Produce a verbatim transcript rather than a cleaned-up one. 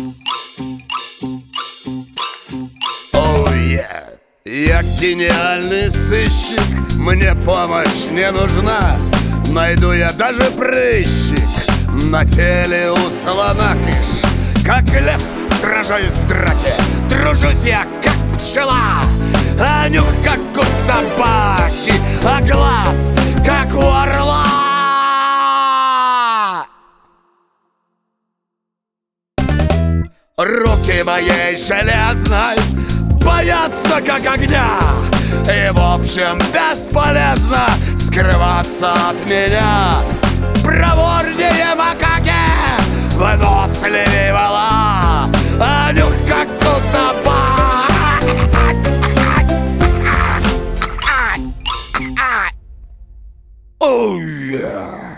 Оу, я, я гениальный сыщик, мне помощь не нужна. Найду я даже прыщик на теле у слона, кыш. Как лев сражаюсь в драке, тружусь я как пчела, а нюх как у собаки, а глаз как у орла. Руки моей железной боятся как огня, и в общем бесполезно скрываться от меня. Проворнее макаки, выносливее вала, а нюх как у собак. Oh yeah.